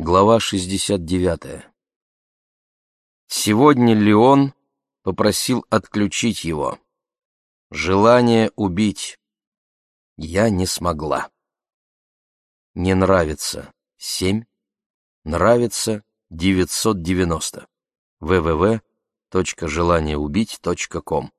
Глава 69. Сегодня Леон попросил отключить его. Желание убить. Я не смогла. Не нравится 7, нравится 990. www.желаниеубить.com.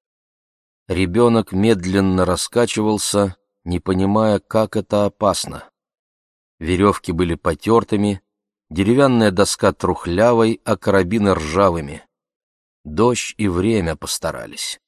Ребенок медленно раскачивался, не понимая, как это опасно. Веревки были потертыми, деревянная доска трухлявой, а карабины ржавыми. Дождь и время постарались.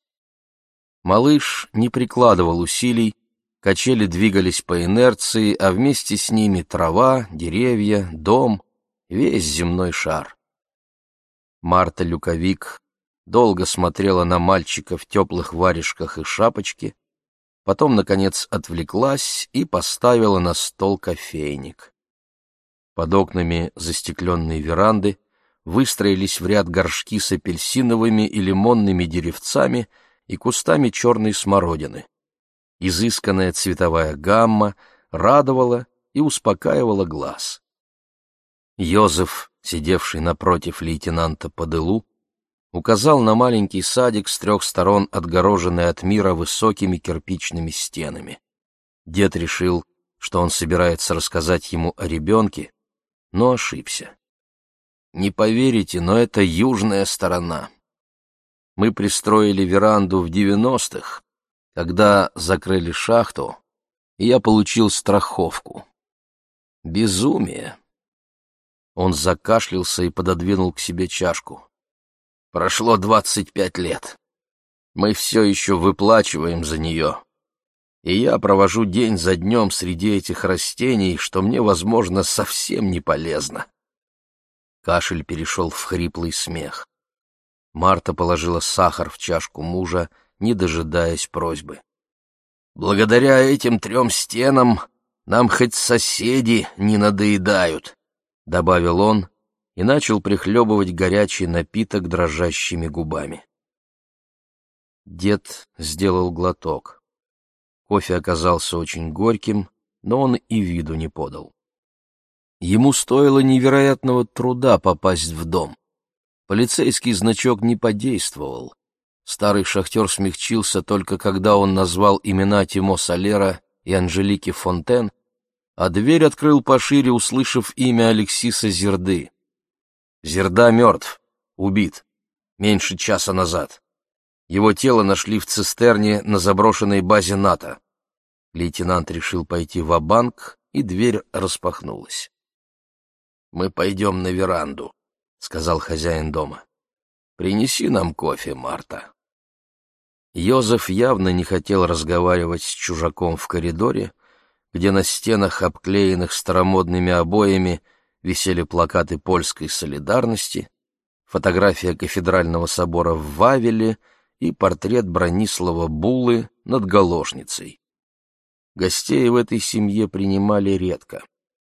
Малыш не прикладывал усилий, качели двигались по инерции, а вместе с ними трава, деревья, дом, весь земной шар. Марта Люковик долго смотрела на мальчика в теплых варежках и шапочке, потом, наконец, отвлеклась и поставила на стол кофейник. Под окнами застекленной веранды выстроились в ряд горшки с апельсиновыми и лимонными деревцами и кустами черной смородины. Изысканная цветовая гамма радовала и успокаивала глаз. Йозеф, сидевший напротив лейтенанта по дылу, указал на маленький садик с 3 сторон, отгороженный от мира высокими кирпичными стенами. Дед решил, что он собирается рассказать ему о ребенке, но ошибся. Не поверите, но это южная сторона. Мы пристроили веранду в 90-х, когда закрыли шахту, и я получил страховку. Безумие. Он закашлялся и пододвинул к себе чашку. Прошло 25 лет. Мы все еще выплачиваем за нее. И я провожу день за днем среди этих растений, что мне, возможно, совсем не полезно. Кашель перешел в хриплый смех. Марта положила сахар в чашку мужа, не дожидаясь просьбы. «Благодаря этим 3 стенам нам хоть соседи не надоедают», — добавил он, и начал прихлебывать горячий напиток дрожащими губами. Дед сделал глоток. Кофе оказался очень горьким, но он и виду не подал. Ему стоило невероятного труда попасть в дом. Полицейский значок не подействовал. Старый шахтер смягчился только когда он назвал имена Тимо Солера и Анжелики Фонтен, а дверь открыл пошире, услышав имя Алексиса Зерды. Зерда мертв, убит, меньше часа назад. Его тело нашли в цистерне на заброшенной базе НАТО. Лейтенант решил пойти ва-банк, и дверь распахнулась. «Мы пойдем на веранду», — сказал хозяин дома. «Принеси нам кофе, Марта». Йозеф явно не хотел разговаривать с чужаком в коридоре, где на стенах, обклеенных старомодными обоями, висели плакаты польской солидарности, фотография кафедрального собора в Вавеле и портрет Бронислава Булы над Галошницей. Гостей в этой семье принимали редко.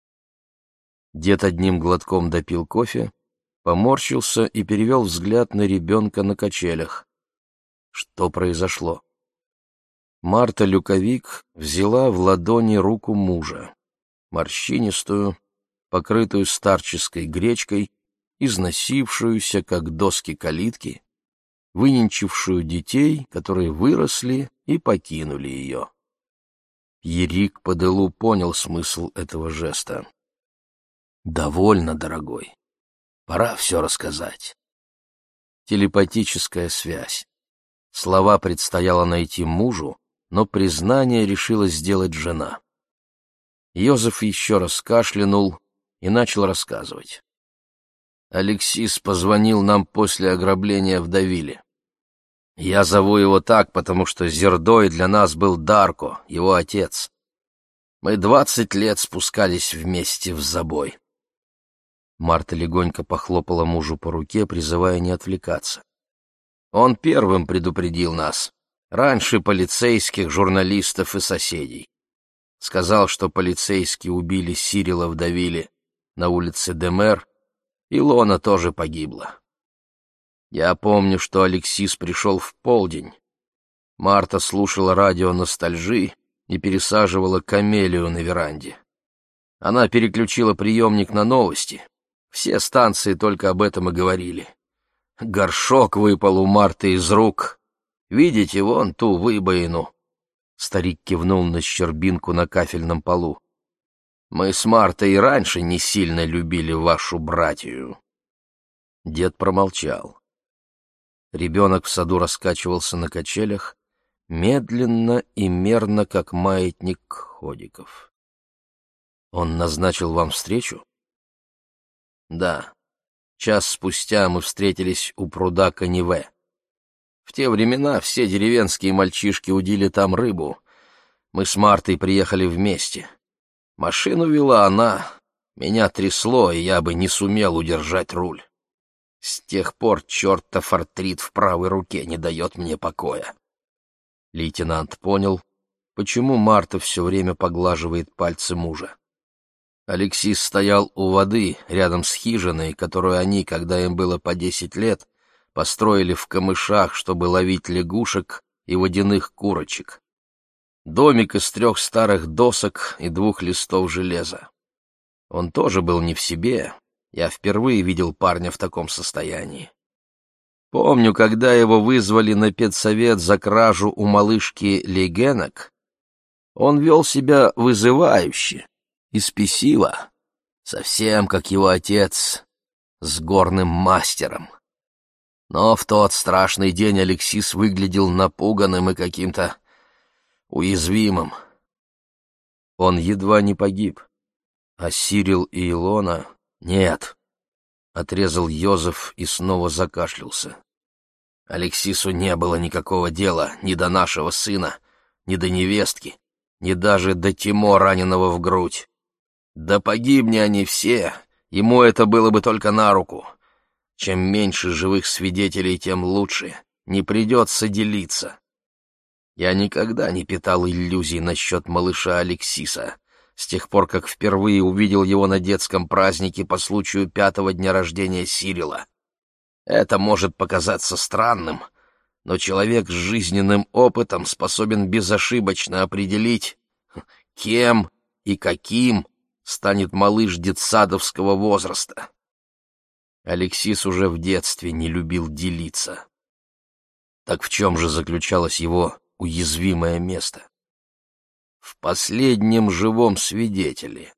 Дед одним глотком допил кофе, поморщился и перевел взгляд на ребенка на качелях. Что произошло? Марта Люковик взяла в ладони руку мужа, морщинистую, покрытую старческой гречкой, износившуюся, как доски калитки, выненчившую детей, которые выросли и покинули ее. Пьерик по дылу понял смысл этого жеста. «Довольно, дорогой. Пора все рассказать». Телепатическая связь. Слова предстояло найти мужу, но признание решила сделать жена. Йозеф еще раз кашлянул и начал рассказывать. Алексис позвонил нам после ограбления в Давиле. Я зову его так, потому что Зердой для нас был Дарко, его отец. Мы 20 лет спускались вместе в забой. Марта легонько похлопала мужу по руке, призывая не отвлекаться. Он первым предупредил нас, раньше полицейских, журналистов и соседей. Сказал, что полицейские убили Сирила в Давиле на улице Демер, и Лона тоже погибла. Я помню, что Алексис пришел в полдень. Марта слушала радио «Ностальжи» и пересаживала камелию на веранде. Она переключила приемник на новости. Все станции только об этом и говорили. Горшок выпал у Марты из рук. Видите, вон ту выбоину. Старик кивнул на щербинку на кафельном полу. Мы с Мартой и раньше не сильно любили вашу братью. Дед промолчал. Ребенок в саду раскачивался на качелях, медленно и мерно, как маятник ходиков. Он назначил вам встречу? Да. Час спустя мы встретились у пруда Каниве. В те времена все деревенские мальчишки удили там рыбу. Мы с Мартой приехали вместе. Машину вела она. Меня трясло, и я бы не сумел удержать руль. С тех пор чертов артрит в правой руке не дает мне покоя. Лейтенант понял, почему Марта все время поглаживает пальцы мужа. Алексис стоял у воды, рядом с хижиной, которую они, когда им было по 10 лет, построили в камышах, чтобы ловить лягушек и водяных курочек. Домик из 3 старых досок и 2 листов железа. Он тоже был не в себе. Я впервые видел парня в таком состоянии. Помню, когда его вызвали на педсовет за кражу у малышки легенок, он вел себя вызывающе и спесиво, совсем как его отец с горным мастером. Но в тот страшный день Алексис выглядел напуганным и каким-то уязвимым. Он едва не погиб, а Сирил и Илона — нет, — отрезал Йозеф и снова закашлялся. Алексису не было никакого дела ни до нашего сына, ни до невестки, ни даже до Тимо, раненого в грудь. Да погибни они все, ему это было бы только на руку. Чем меньше живых свидетелей, тем лучше, не придется делиться. Я никогда не питал иллюзий насчет малыша Алексиса, с тех пор, как впервые увидел его на детском празднике по случаю 5-го дня рождения Сирила. Это может показаться странным, но человек с жизненным опытом способен безошибочно определить, кем и каким станет малыш детсадовского возраста. Алексис уже в детстве не любил делиться. Так в чем же заключалось его уязвимое место? В последнем живом свидетеле.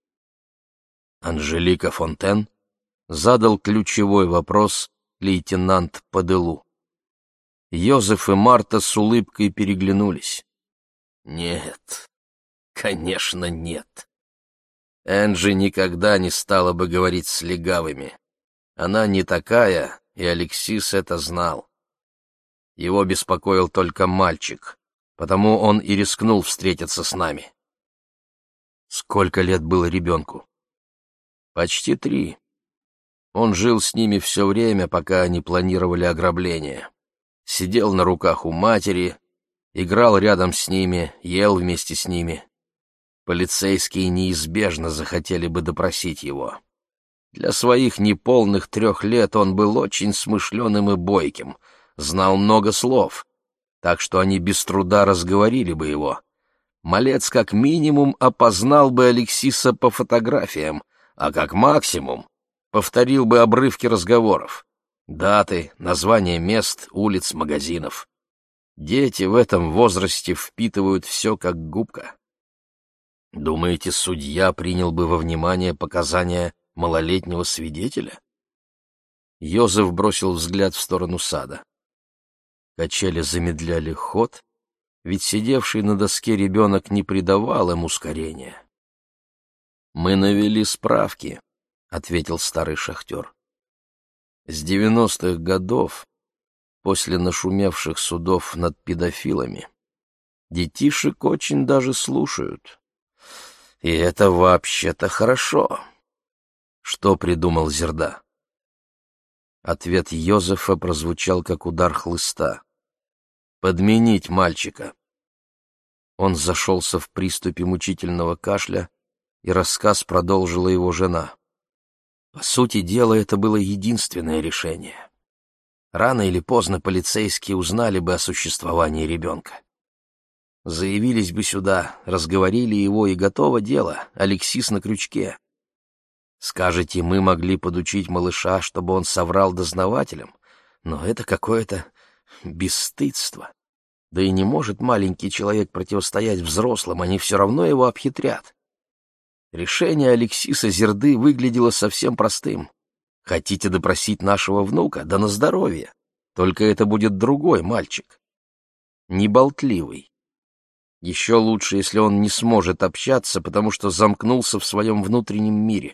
Анжелика Фонтен задал ключевой вопрос лейтенант Паделу. Йозеф и Марта с улыбкой переглянулись. Нет, конечно, нет. Энджи никогда не стала бы говорить с легавыми. Она не такая, и Алексис это знал. Его беспокоил только мальчик, потому он и рискнул встретиться с нами. Сколько лет было ребенку? Почти 3. Он жил с ними все время, пока они планировали ограбление. Сидел на руках у матери, играл рядом с ними, ел вместе с ними. Полицейские неизбежно захотели бы допросить его. Для своих неполных 3 лет он был очень смышленым и бойким, знал много слов, так что они без труда разговорили бы его. Малец как минимум опознал бы Алексиса по фотографиям, а как максимум повторил бы обрывки разговоров, даты, названия мест, улиц, магазинов. Дети в этом возрасте впитывают все как губка. Думаете, судья принял бы во внимание показания малолетнего свидетеля? Йозеф бросил взгляд в сторону сада. Качели замедляли ход, ведь сидевший на доске ребенок не придавал им ускорения. «Мы навели справки», — ответил старый шахтер. «С 90-х годов, после нашумевших судов над педофилами, детишек очень даже слушают. И это вообще-то хорошо». Что придумал Зерда? Ответ Йозефа прозвучал как удар хлыста. «Подменить мальчика». Он зашелся в приступе мучительного кашля, и рассказ продолжила его жена. По сути дела, это было единственное решение. Рано или поздно полицейские узнали бы о существовании ребенка. Заявились бы сюда, разговорили его, и готово дело, Алексис на крючке. Скажете, мы могли подучить малыша, чтобы он соврал дознавателям, но это какое-то бесстыдство. Да и не может маленький человек противостоять взрослым, они все равно его обхитрят. Решение Алексиса Зерды выглядело совсем простым. Хотите допросить нашего внука? Да на здоровье. Только это будет другой мальчик. Неболтливый. Еще лучше, если он не сможет общаться, потому что замкнулся в своем внутреннем мире.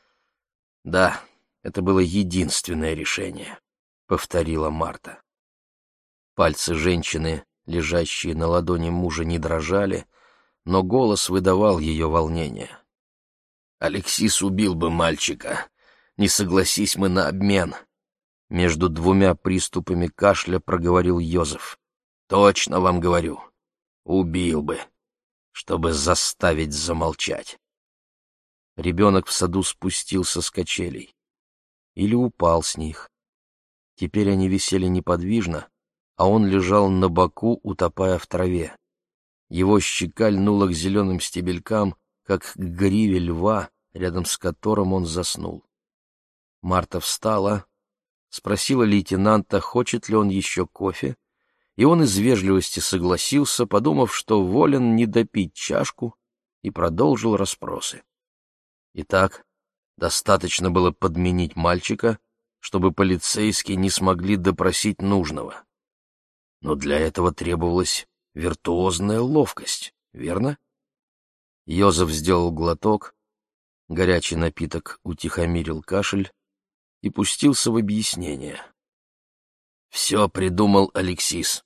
Да, это было единственное решение, — повторила Марта. Пальцы женщины, лежащие на ладони мужа, не дрожали, но голос выдавал ее волнение. Алексис убил бы мальчика, не согласись мы на обмен. Между двумя приступами кашля проговорил Йозеф. Точно вам говорю. Убил бы, чтобы заставить замолчать. Ребенок в саду спустился с качелей. Или упал с них. Теперь они висели неподвижно, а он лежал на боку, утопая в траве. Его щека льнула к зеленым стебелькам, как к гриве льва, рядом с которым он заснул. Марта встала, спросила лейтенанта, хочет ли он еще кофе, и он из вежливости согласился, подумав, что волен не допить чашку, и продолжил расспросы. Итак, достаточно было подменить мальчика, чтобы полицейские не смогли допросить нужного. Но для этого требовалась виртуозная ловкость, верно? Йозеф сделал глоток, горячий напиток утихомирил кашель и пустился в объяснение. Все придумал Алексис.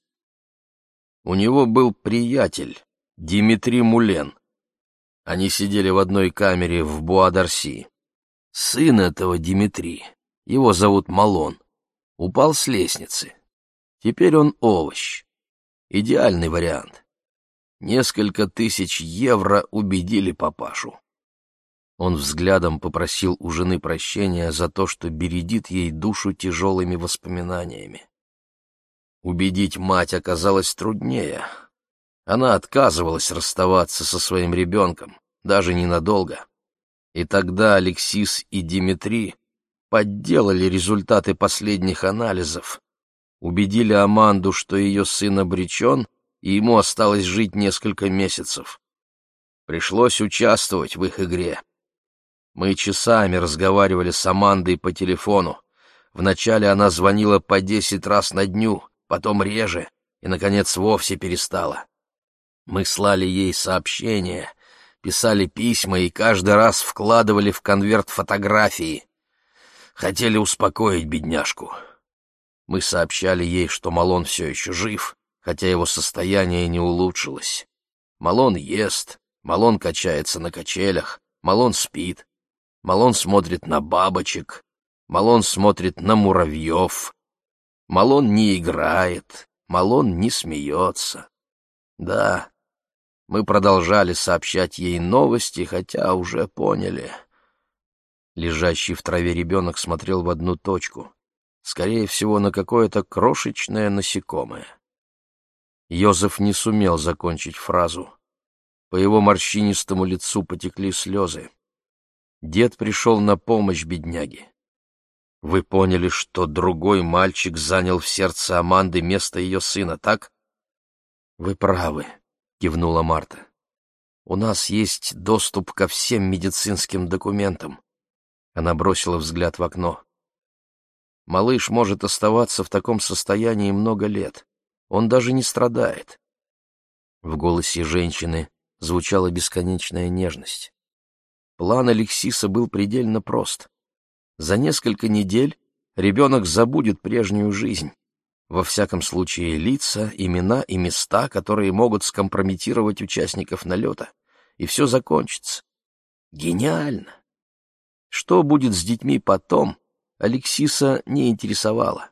У него был приятель, Димитри Мулен. Они сидели в одной камере в Буа-Дарси. Сын этого Димитри, его зовут Малон, упал с лестницы. Теперь он овощ. Идеальный вариант. Несколько тысяч евро убедили папашу. Он взглядом попросил у жены прощения за то, что бередит ей душу тяжелыми воспоминаниями. Убедить мать оказалось труднее. Она отказывалась расставаться со своим ребенком, даже ненадолго. И тогда Алексис и Димитри подделали результаты последних анализов, убедили Аманду, что ее сын обречен, и ему осталось жить несколько месяцев. Пришлось участвовать в их игре. Мы часами разговаривали с Амандой по телефону. Вначале она звонила по 10 раз на дню, потом реже, и, наконец, вовсе перестала. Мы слали ей сообщения, писали письма и каждый раз вкладывали в конверт фотографии. Хотели успокоить бедняжку. Мы сообщали ей, что Малон все еще жив, хотя его состояние не улучшилось. Малон ест, Малон качается на качелях, Малон спит, Малон смотрит на бабочек, Малон смотрит на муравьев. Малон не играет, Малон не смеется. Да, мы продолжали сообщать ей новости, хотя уже поняли. Лежащий в траве ребенок смотрел в одну точку, скорее всего, на какое-то крошечное насекомое. Йозеф не сумел закончить фразу. По его морщинистому лицу потекли слезы. Дед пришел на помощь бедняге. Вы поняли, что другой мальчик занял в сердце Аманды место ее сына, так? Вы правы, кивнула Марта. У нас есть доступ ко всем медицинским документам. Она бросила взгляд в окно. Малыш может оставаться в таком состоянии много лет. Он даже не страдает. В голосе женщины звучала бесконечная нежность. План Алексиса был предельно прост. За несколько недель ребенок забудет прежнюю жизнь. Во всяком случае, лица, имена и места, которые могут скомпрометировать участников налета. И все закончится. Гениально! Что будет с детьми потом, Алексиса не интересовало.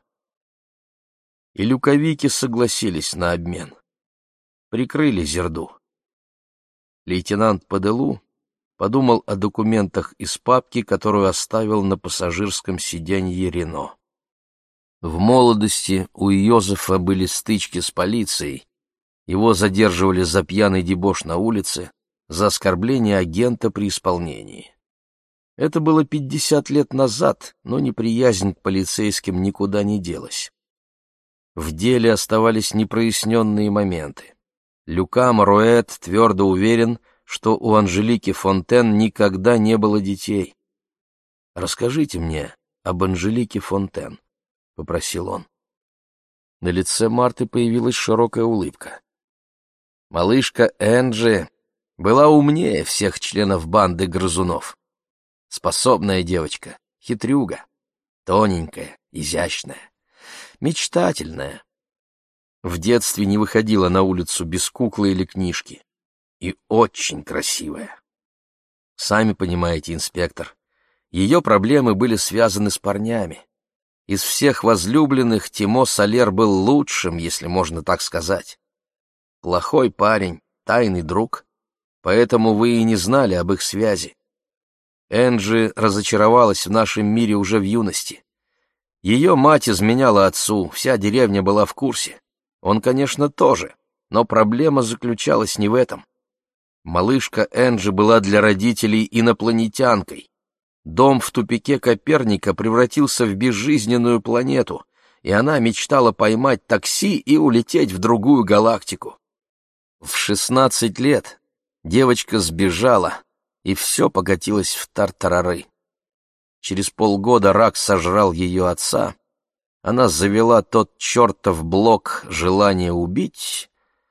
И люковики согласились на обмен. Прикрыли Зерду. Лейтенант Паделу подумал о документах из папки, которую оставил на пассажирском сиденье Рено. В молодости у Йозефа были стычки с полицией, Его задерживали за пьяный дебош на улице, за оскорбление агента при исполнении. Это было 50 лет назад, но неприязнь к полицейским никуда не делась. В деле оставались непроясненные моменты. Люка Моруэт твердо уверен, что у Анжелики Фонтен никогда не было детей. «Расскажите мне об Анжелике Фонтен», — попросил он. На лице Марты появилась широкая улыбка. Малышка Энджи была умнее всех членов банды грызунов. Способная девочка, хитрюга, тоненькая, изящная, мечтательная. В детстве не выходила на улицу без куклы или книжки. И очень красивая. Сами понимаете, инспектор, ее проблемы были связаны с парнями. Из всех возлюбленных Тимо Солер был лучшим, если можно так сказать. Плохой парень, тайный друг, поэтому вы и не знали об их связи. Энджи разочаровалась в нашем мире уже в юности. Ее мать изменяла отцу, вся деревня была в курсе. Он, конечно, тоже, но проблема заключалась не в этом. Малышка Энджи была для родителей инопланетянкой. Дом в тупике Коперника превратился в безжизненную планету, и она мечтала поймать такси и улететь в другую галактику. В 16 лет девочка сбежала, и все покатилось в тартарары. Через полгода рак сожрал ее отца. Она завела тот чертов блок «Желание убить»,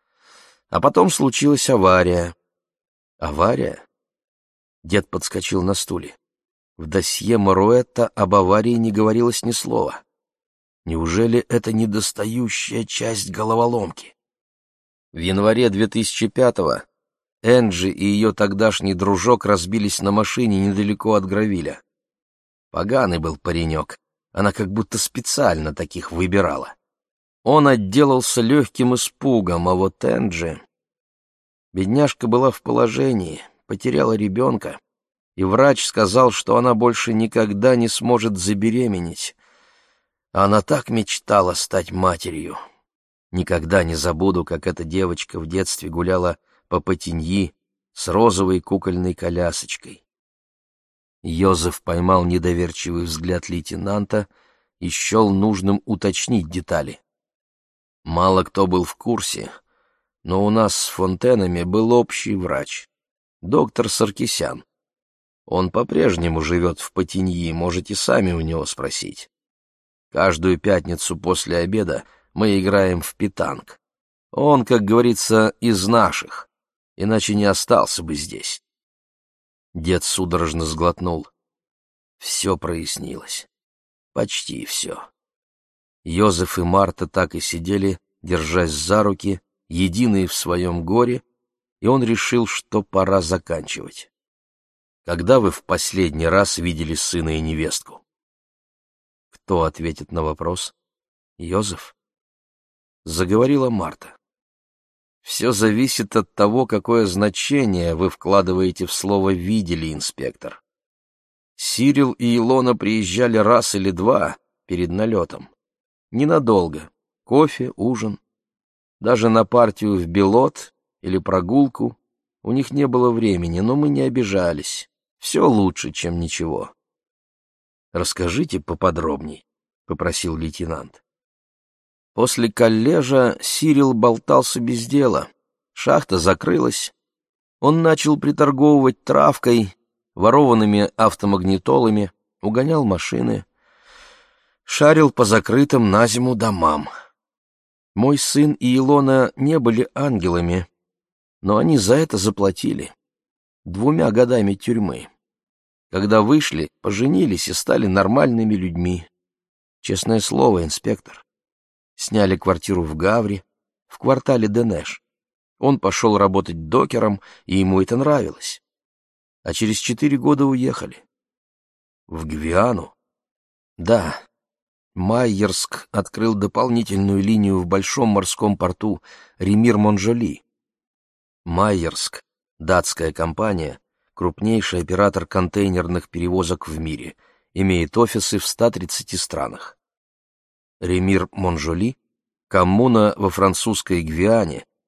а потом случилась авария. Авария? Дед подскочил на стуле. В досье Моруэта об аварии не говорилось ни слова. Неужели это недостающая часть головоломки? В январе 2005-го Энджи и ее тогдашний дружок разбились на машине недалеко от Гравиля. Поганый был паренек, она как будто специально таких выбирала. Он отделался легким испугом, а вот Энджи... Бедняжка была в положении, потеряла ребенка, и врач сказал, что она больше никогда не сможет забеременеть. А она так мечтала стать матерью. Никогда не забуду, как эта девочка в детстве гуляла по Патиньи с розовой кукольной колясочкой. Йозеф поймал недоверчивый взгляд лейтенанта и счел нужным уточнить детали. Мало кто был в курсе, но у нас с Фонтенами был общий врач, доктор Саркисян. Он по-прежнему живет в Патиньи, можете сами у него спросить. Каждую пятницу после обеда мы играем в питанг. Он, как говорится, из наших, иначе не остался бы здесь. Дед судорожно сглотнул. Все прояснилось. Почти все. Йозеф и Марта так и сидели, держась за руки, единые в своем горе, и он решил, что пора заканчивать. Когда вы в последний раз видели сына и невестку? Кто ответит на вопрос? Йозеф? Заговорила Марта. Все зависит от того, какое значение вы вкладываете в слово «видели», инспектор. Сирил и Илона приезжали раз или два перед налетом. Ненадолго. Кофе, ужин. Даже на партию в Белот или прогулку у них не было времени, но мы не обижались. Все лучше, чем ничего. «Расскажите поподробней», — попросил лейтенант. После коллежа Сирил болтался без дела. Шахта закрылась. Он начал приторговывать травкой, ворованными автомагнитолами, угонял машины, шарил по закрытым на зиму домам. Мой сын и Илона не были ангелами, но они за это заплатили 2 годами тюрьмы. Когда вышли, поженились и стали нормальными людьми. Честное слово, инспектор. Сняли квартиру в Гавре, в квартале Денеш. Он пошел работать докером, и ему это нравилось. А через 4 года уехали. В Гвиану? Да. Майерск открыл дополнительную линию в большом морском порту Ремир-Монжоли. Майерск, датская компания, крупнейший оператор контейнерных перевозок в мире, имеет офисы в 130 странах. Ремир-Монжоли — коммуна во французской Гвиане,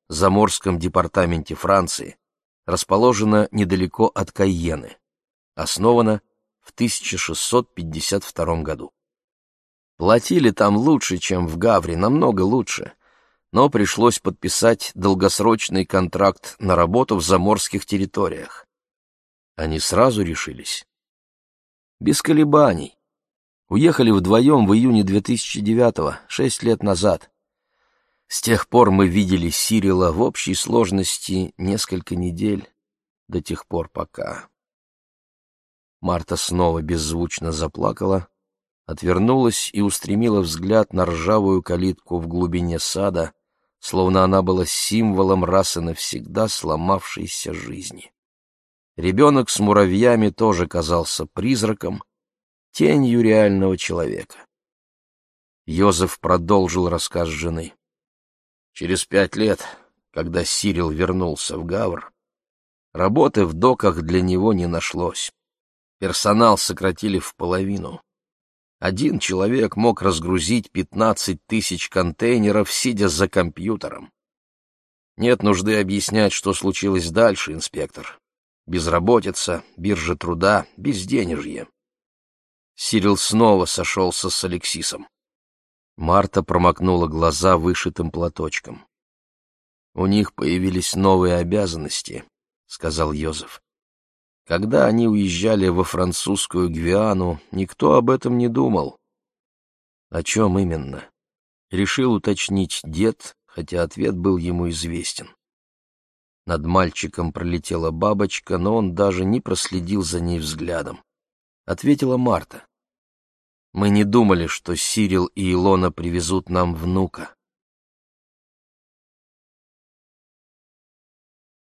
заморском департаменте Франции, расположена недалеко от Кайены. Основана в 1652 году. Платили там лучше, чем в Гавре, намного лучше, но пришлось подписать долгосрочный контракт на работу в заморских территориях. Они сразу решились. Без колебаний. Уехали вдвоем в июне 2009-го, 6 лет назад. С тех пор мы видели Сирила в общей сложности несколько недель, до тех пор пока... Марта снова беззвучно заплакала, отвернулась и устремила взгляд на ржавую калитку в глубине сада, словно она была символом раз и навсегда сломавшейся жизни. Ребенок с муравьями тоже казался призраком, тенью реального человека. Йозеф продолжил рассказ жены. Через 5 лет, когда Сирил вернулся в Гавр, работы в доках для него не нашлось. Персонал сократили в половину. Один человек мог разгрузить 15 тысяч контейнеров, сидя за компьютером. Нет нужды объяснять, что случилось дальше, инспектор. Безработица, биржа труда, безденежье. Сирил снова сошелся с Алексисом. Марта промокнула глаза вышитым платочком. «У них появились новые обязанности», — сказал Йозеф. «Когда они уезжали во французскую Гвиану, никто об этом не думал». «О чем именно?» — решил уточнить дед, хотя ответ был ему известен. Над мальчиком пролетела бабочка, но он даже не проследил за ней взглядом. Ответила Марта. «Мы не думали, что Сирил и Илона привезут нам внука.